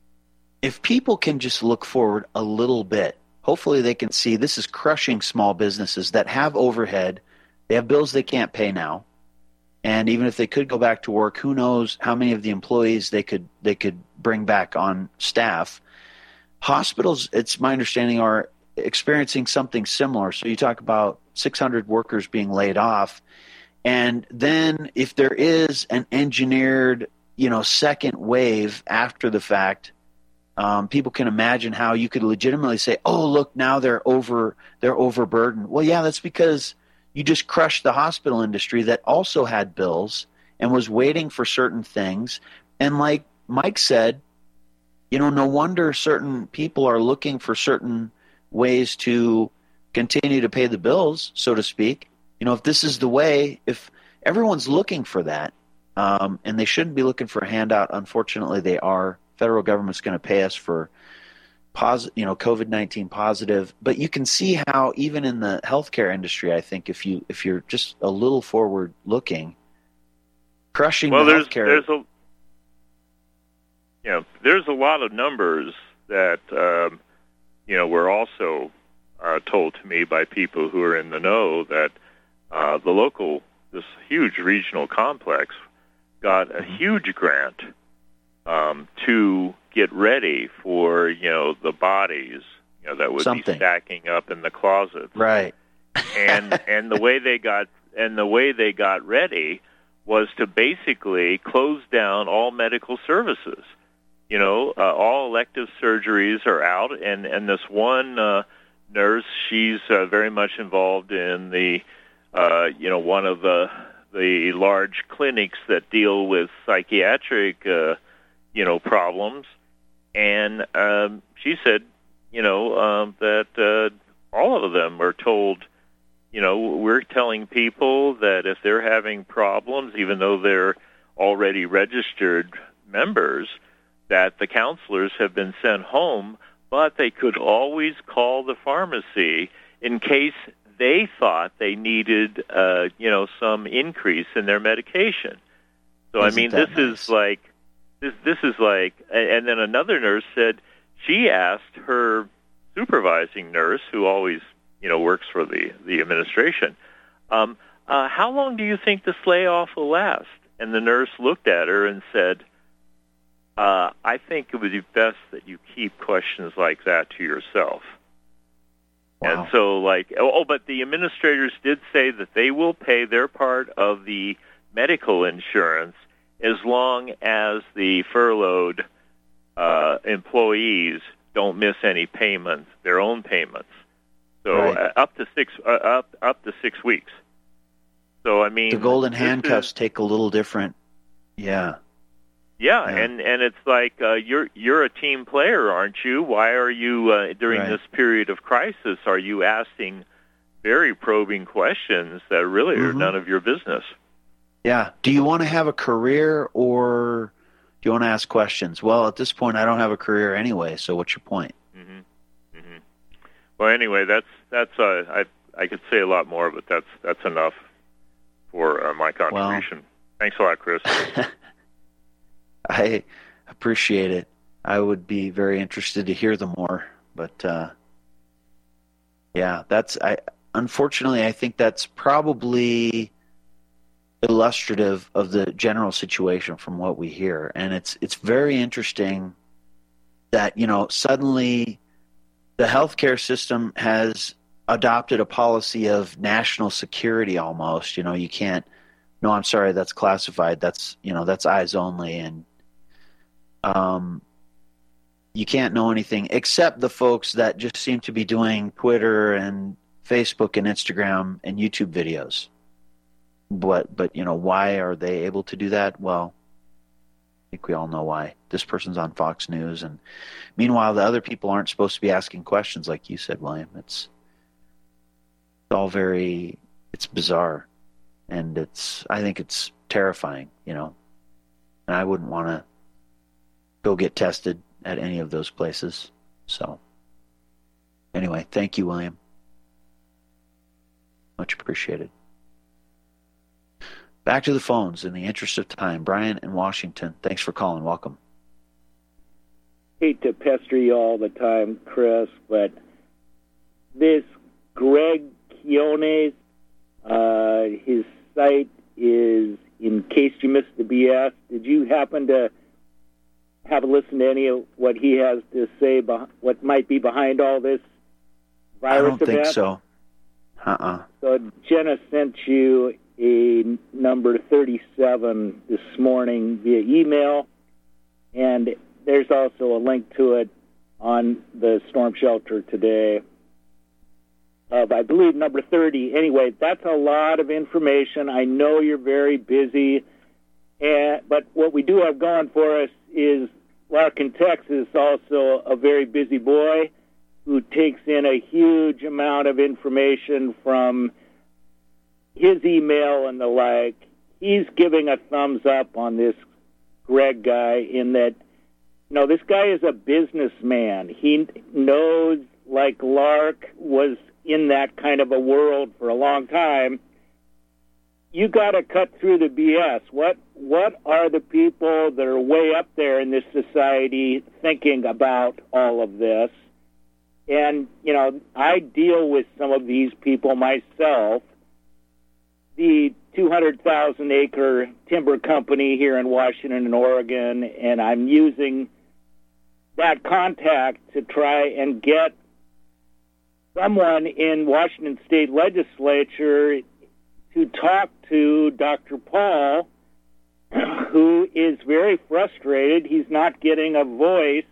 if people can just look forward a little bit, hopefully they can see this is crushing small businesses that have overhead. They have bills they can't pay now. And even if they could go back to work, who knows how many of the employees they could they could bring back on staff. Hospitals, it's my understanding, are experiencing something similar. So you talk about six hundred workers being laid off. And then if there is an engineered, you know, second wave after the fact, um, people can imagine how you could legitimately say, oh, look, now they're over, they're overburdened. Well, yeah, that's because you just crushed the hospital industry that also had bills and was waiting for certain things. And like Mike said, you know, no wonder certain people are looking for certain ways to continue to pay the bills, so to speak. You know, if this is the way, if everyone's looking for that, um, and they shouldn't be looking for a handout, unfortunately they are. Federal government's going to pay us for, posi- you know, COVID nineteen positive. But you can see how even in the healthcare industry, I think if you if you're just a little forward looking, crushing well, the there's, healthcare. There's a, you know, there's a lot of numbers that um, you know were also uh, told to me by people who are in the know that. Uh, the local, this huge regional complex, got a huge grant um, to get ready for, you know, the bodies, you know, that would Something. be stacking up in the closets. Right. and and the way they got and the way they got ready was to basically close down all medical services. You know, uh, all elective surgeries are out, and and this one uh, nurse, she's uh, very much involved in the Uh, you know, one of the the large clinics that deal with psychiatric, uh, you know, problems, and um, she said, you know, um, that uh, all of them are told, you know, we're telling people that if they're having problems, even though they're already registered members, that the counselors have been sent home, but they could always call the pharmacy in case they thought they needed, uh, you know, some increase in their medication. So, Isn't I mean, this nice? is like, this, this is like, and then another nurse said she asked her supervising nurse, who always, you know, works for the, the administration, um, uh, how long do you think this layoff will last? And the nurse looked at her and said, uh, I think it would be best that you keep questions like that to yourself. Wow. And so, like, oh, but the administrators did say that they will pay their part of the medical insurance as long as the furloughed uh, employees don't miss any payments, their own payments. So right. uh, up to six, uh, up up to six weeks. So I mean, the golden handcuffs is, take a little different. Yeah. Yeah, yeah, and and it's like uh, you're you're a team player, aren't you? Why are you uh, during right. this period of crisis? Are you asking very probing questions that really mm-hmm. are none of your business? Yeah. Do you want to have a career, or do you want to ask questions? Well, at this point, I don't have a career anyway. So, what's your point? Mm-hmm. Mm-hmm. Well, anyway, that's that's uh, I I could say a lot more, but that's that's enough for uh, my contribution. Well, thanks a lot, Chris. I appreciate it. I would be very interested to hear them more, but uh, yeah, that's I. Unfortunately, I think that's probably illustrative of the general situation from what we hear, and it's it's very interesting that, you know, suddenly the healthcare system has adopted a policy of national security almost. You know, you can't. No, I'm sorry, that's classified. That's you know that's eyes only, and um. You can't know anything except the folks that just seem to be doing Twitter and Facebook and Instagram and YouTube videos. But, but you know, why are they able to do that? Well, I think we all know why. This person's on Fox News, and meanwhile, the other people aren't supposed to be asking questions like you said, William. It's, it's all very, it's bizarre, and it's, I think it's terrifying, you know, and I wouldn't want to go get tested at any of those places. So anyway, thank you, William. Much appreciated. Back to the phones in the interest of time. Brian in Washington, thanks for calling. Welcome. Hate to pester you all the time, Chris, but this Greg Quiones, uh, his site is In Case You Missed the B S. Did you happen to have a listen to any of what he has to say, about what might be behind all this virus I don't event? think so. Uh-uh. So Jenna sent you a number thirty-seven this morning via email, and there's also a link to it on the storm shelter today of, I believe, number thirty. Anyway, that's a lot of information. I know you're very busy, and but what we do have going for us is Larkin, Texas, also a very busy boy who takes in a huge amount of information from his email and the like. He's giving a thumbs up on this Greg guy in that, you know, this guy is a businessman. He knows, like Lark was in that kind of a world for a long time. You got to cut through the B S. What what are the people that are way up there in this society thinking about all of this? And, you know, I deal with some of these people myself. The two hundred thousand acre timber company here in Washington and Oregon, and I'm using that contact to try and get someone in Washington State Legislature to talk to Doctor Paul, who is very frustrated. He's not getting a voice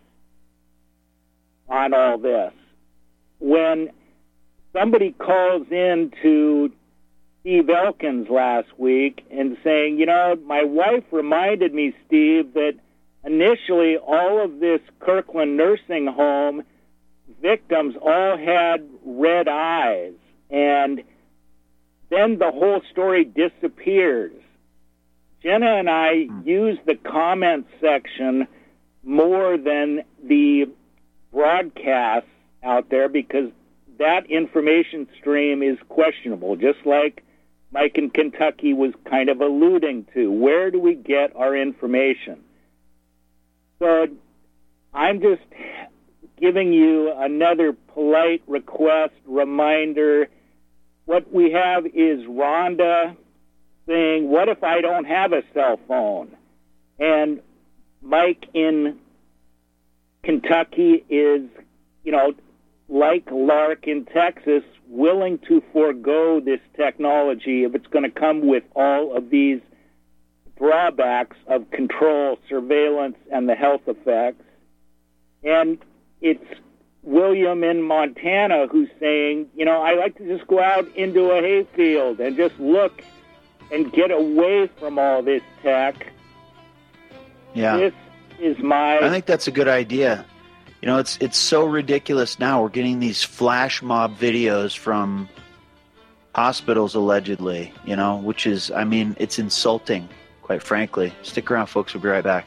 on all this. When somebody calls in to Steve Elkins last week and saying, you know, my wife reminded me, Steve, that initially all of this Kirkland nursing home victims all had red eyes, and then the whole story disappears. Jenna and I use the comment section more than the broadcasts out there because that information stream is questionable, just like Mike in Kentucky was kind of alluding to. Where do we get our information? So I'm just giving you another polite request, reminder. What we have is Rhonda saying, what if I don't have a cell phone? And Mike in Kentucky is, you know, like Lark in Texas, willing to forego this technology if it's going to come with all of these drawbacks of control, surveillance, and the health effects. And it's William in Montana who's saying, you know, I like to just go out into a hayfield and just look and get away from all this tech. Yeah. This is my... I think that's a good idea. You know, it's it's so ridiculous now. We're getting these flash mob videos from hospitals, allegedly, you know, which is, I mean, it's insulting, quite frankly. Stick around, folks. We'll be right back.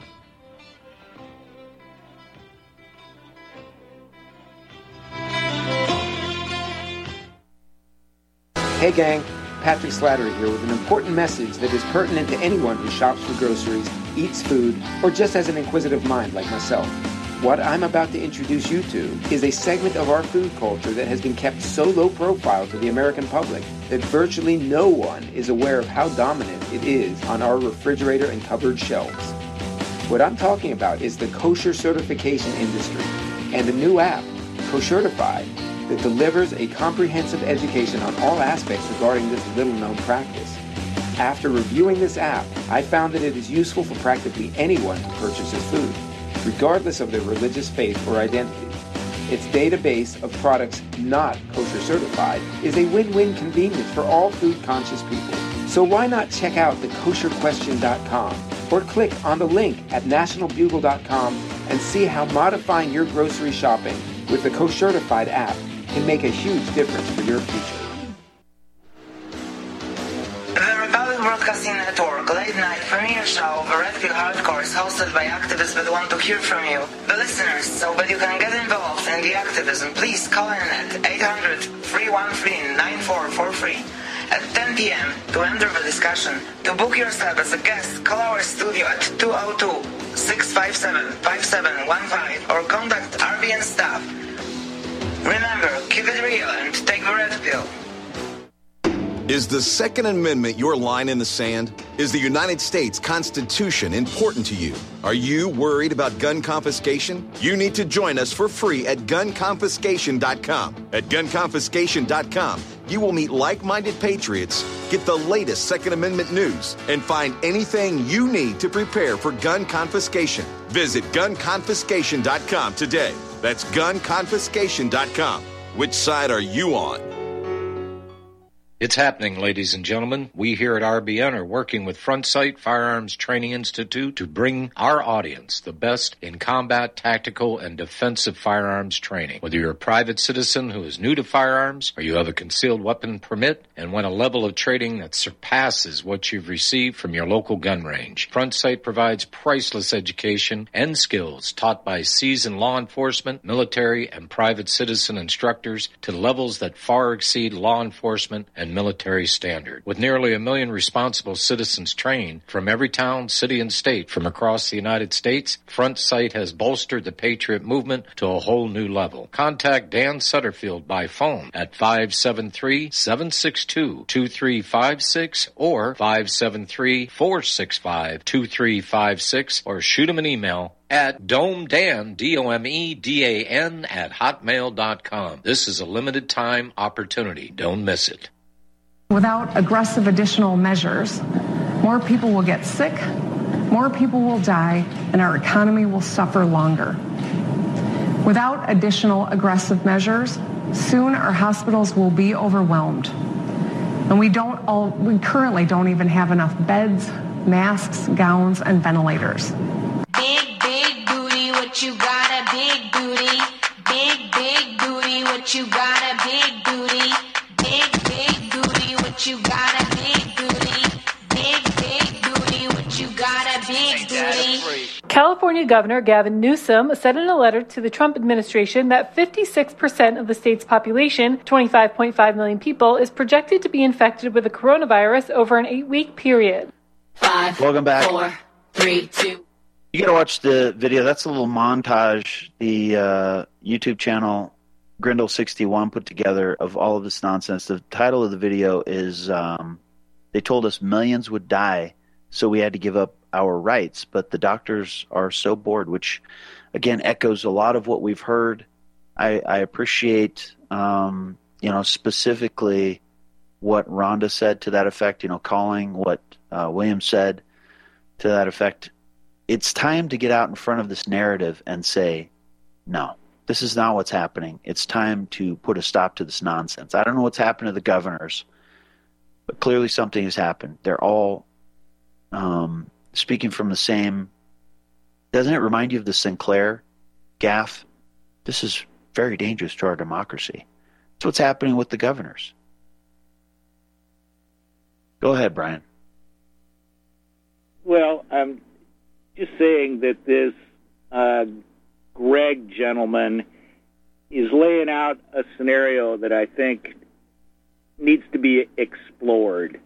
Hey gang, Patrick Slattery here with an important message that is pertinent to anyone who shops for groceries, eats food, or just has an inquisitive mind like myself. What I'm about to introduce you to is a segment of our food culture that has been kept so low profile to the American public that virtually no one is aware of how dominant it is on our refrigerator and cupboard shelves. What I'm talking about is the kosher certification industry and a new app, Koshertified, that delivers a comprehensive education on all aspects regarding this little-known practice. After reviewing this app, I found that it is useful for practically anyone who purchases food, regardless of their religious faith or identity. Its database of products not kosher certified is a win-win convenience for all food-conscious people. So why not check out the kosher question dot com or click on the link at national bugle dot com and see how modifying your grocery shopping with the Koshertified app can make a huge difference for your future. The Republic Broadcasting Network late night premiere show of Red Pill Hardcore is hosted by activists that want to hear from you, the listeners. So that you can get involved in the activism, please call in at eight hundred, three one three, nine four four three. At ten p.m. to enter the discussion. To book yourself as a guest, call our studio at two oh two, six five seven, five seven one five or contact R B N staff. Remember, keep it real and take the red pill. Is the Second Amendment your line in the sand? Is the United States Constitution important to you? Are you worried about gun confiscation? You need to join us for free at gun confiscation dot com. At gun confiscation dot com, you will meet like-minded patriots, get the latest Second Amendment news, and find anything you need to prepare for gun confiscation. Visit gun confiscation dot com today. That's gun confiscation dot com. Which side are you on? It's happening, ladies and gentlemen. We here at R B N are working with Front Sight Firearms Training Institute to bring our audience the best in combat, tactical, and defensive firearms training. Whether you're a private citizen who is new to firearms or you have a concealed weapon permit and want a level of training that surpasses what you've received from your local gun range, Front Sight provides priceless education and skills taught by seasoned law enforcement, military, and private citizen instructors to levels that far exceed law enforcement and military standard. With nearly a million responsible citizens trained from every town, city, and state from across the United States, Front Sight has bolstered the Patriot movement to a whole new level. Contact Dan Sutterfield by phone at five seven three, seven six two, two three five six or five seven three, four six five, two three five six or shoot him an email at domedan, D O M E D A N, at hotmail dot com. This is a limited time opportunity. Don't miss it. Without aggressive additional measures, more people will get sick, more people will die, and our economy will suffer longer. Without additional aggressive measures, soon our hospitals will be overwhelmed. And we don't all, we currently don't even have enough beds, masks, gowns, and ventilators. Big, big booty, what you got a big booty. Big, big booty, what you got a big booty. Big, big booty, what you got a big booty. Big, big booty, what you got a big booty. California Governor Gavin Newsom said in a letter to the Trump administration that fifty-six percent of the state's population, twenty-five point five million people, is projected to be infected with the coronavirus over an eight-week period. Five, Welcome back. Four, three, two. You got to watch the video. That's a little montage the uh, YouTube channel Grindle sixty-one put together of all of this nonsense. The title of the video is um, they told us millions would die, so we had to give up our rights. But the doctors are so bored, which, again, echoes a lot of what we've heard. I, I appreciate, um, you know, specifically what Rhonda said to that effect, you know, calling what uh, William said to that effect. It's time to get out in front of this narrative and say, no. This is not what's happening. It's time to put a stop to this nonsense. I don't know what's happened to the governors, but clearly something has happened. They're all um, speaking from the same. Doesn't it remind you of the Sinclair gaffe? This is very dangerous to our democracy. That's what's happening with the governors. Go ahead, Brian. Well, I'm just saying that this uh, Greg gentleman is laying out a scenario that I think needs to be explored.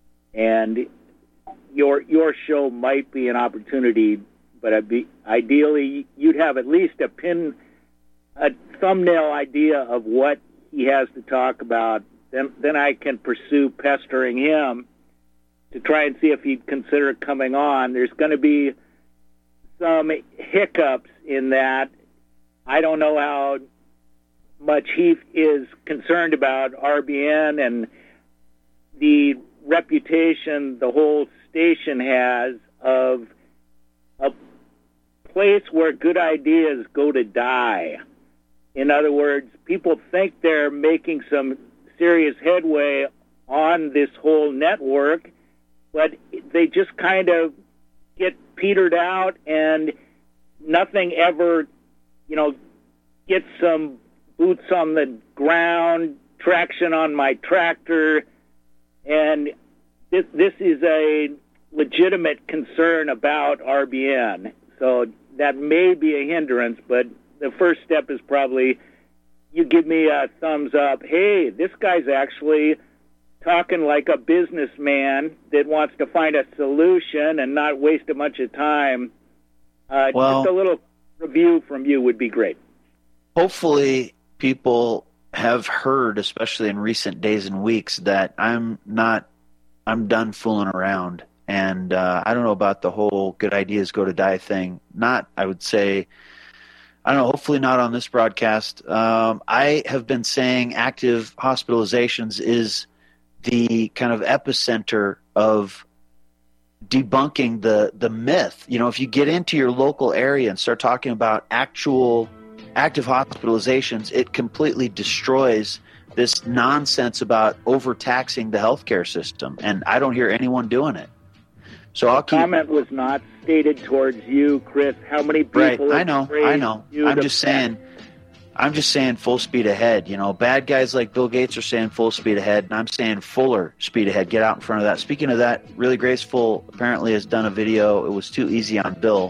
And your your show might be an opportunity, but I'd be, ideally you'd have at least a pin, a thumbnail idea of what he has to talk about. Then then I can pursue pestering him to try and see if he'd consider coming on. There's going to be some hiccups in that. I don't know how much he is concerned about R B N and the reputation the whole station has of a place where good ideas go to die. In other words, people think they're making some serious headway on this whole network, but they just kind of get petered out and nothing ever, you know, gets some boots on the ground, traction on my tractor, and this, this is a legitimate concern about R B N. So that may be a hindrance, but the first step is probably you give me a thumbs up. Hey, this guy's actually talking like a businessman that wants to find a solution and not waste a bunch of time. Uh, well, just a little review from you would be great. Hopefully people have heard, especially in recent days and weeks, that I'm not, I'm done fooling around. And uh, I don't know about the whole good ideas go to die thing. Not, I would say, I don't know, hopefully not on this broadcast. Um, I have been saying active hospitalizations is the kind of epicenter of debunking the, the myth. You know, if you get into your local area and start talking about actual active hospitalizations, it completely destroys this nonsense about overtaxing the healthcare system. And I don't hear anyone doing it. So I'll keep. Comment was not stated towards you, Chris. How many people? Right, I know, I know. I'm just saying. I'm just saying full speed ahead. You know, bad guys like Bill Gates are saying full speed ahead, and I'm saying fuller speed ahead. Get out in front of that. Speaking of that, Really Graceful apparently has done a video. It was too easy on Bill.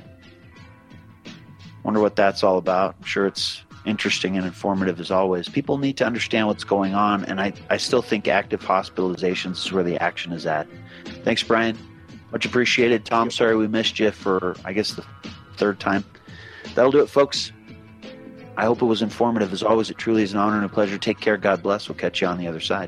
Wonder what that's all about. I'm sure it's interesting and informative as always. People need to understand what's going on, and I, I still think active hospitalizations is where the action is at. Thanks, Brian. Much appreciated. Tom, sorry we missed you for, I guess, the third time. That'll do it, folks. I hope it was informative. As always, it truly is an honor and a pleasure. Take care. God bless. We'll catch you on the other side.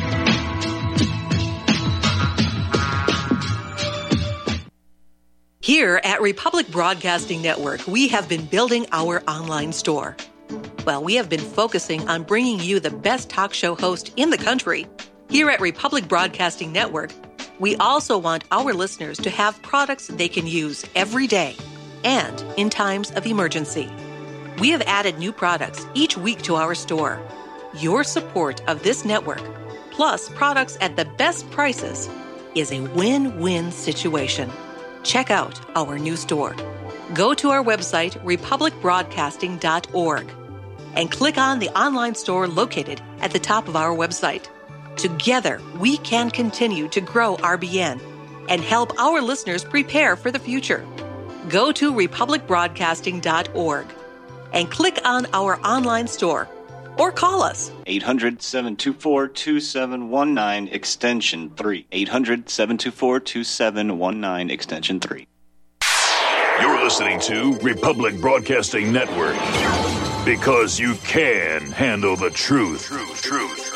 Here at Republic Broadcasting Network, we have been building our online store. Well, we have been focusing on bringing you the best talk show host in the country. Here at Republic Broadcasting Network, we also want our listeners to have products they can use every day and in times of emergency. We have added new products each week to our store. Your support of this network, plus products at the best prices, is a win-win situation. Check out our new store. Go to our website, republic broadcasting dot org, and click on the online store located at the top of our website. Together, we can continue to grow R B N and help our listeners prepare for the future. Go to republic broadcasting dot org and click on our online store or call us. eight hundred, seven two four, two seven one nine, extension three. eight hundred, seven two four, two seven one nine, extension three. You're listening to Republic Broadcasting Network. Because you can handle the truth. Truth, truth.